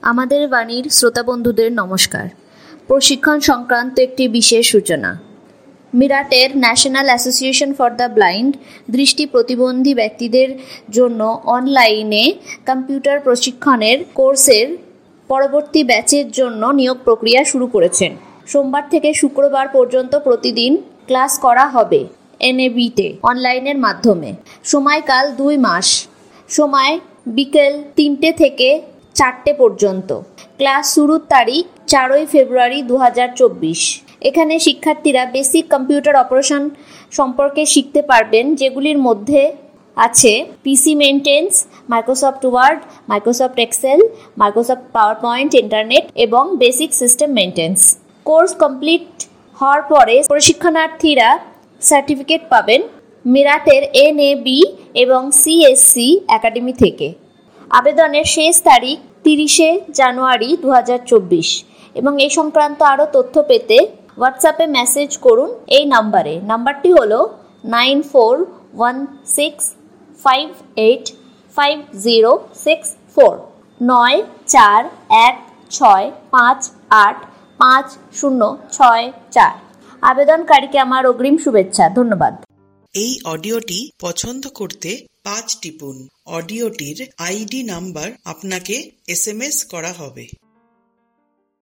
আমাদের বাণীর শ্রোতা বন্ধুদের নমস্কার। প্রশিক্ষণ সংক্রান্ত একটি বিশেষ সূচনা। মিরাটের national association for the blind দৃষ্টি প্রতিবন্ধী ব্যক্তিদের জন্য অনলাইনে কম্পিউটার প্রশিক্ষণের কোর্সের পরবর্তী ব্যাচের জন্য নিয়োগ প্রক্রিয়া শুরু করেছেন। সোমবার থেকে শুক্রবার পর্যন্ত প্রতিদিন ক্লাস করা হবে NAB-তে অনলাইনের মাধ্যমে। সময়কাল 2 মাস। সময় বিকেল 3টে থেকে 4টে পর্যন্ত। ক্লাস শুরুর তারিখ 4ই ফেব্রুয়ারি 2024। এখানে শিক্ষার্থীরা বেসিক কম্পিউটার অপারেশন সম্পর্কে শিখতে পারবেন, যেগুলির মধ্যে আছে PC maintenance, Microsoft Word, Microsoft Excel, Microsoft PowerPoint, internet এবং basic system maintenance. Course complete হওয়ার পরে প্রশিক্ষণার্থীরা সার্টিফিকেট পাবেন মিরাটের NAB এবং CSC একাডেমি থেকে। আবেদনের শেষ তারিখ 30শে জানুয়ারি 2024 এবং এই সংক্রান্ত আরও তথ্য পেতে হোয়াটসঅ্যাপে মেসেজ করুন এই নাম্বারে। নাম্বারটি হলো 9416585064 9416585064। আবেদনকারীকে আমার অগ্রিম শুভেচ্ছা। ধন্যবাদ। এই অডিওটি পছন্দ করতে 5 টিপুন। অডিওটির ID নাম্বার আপনাকে SMS করা হবে।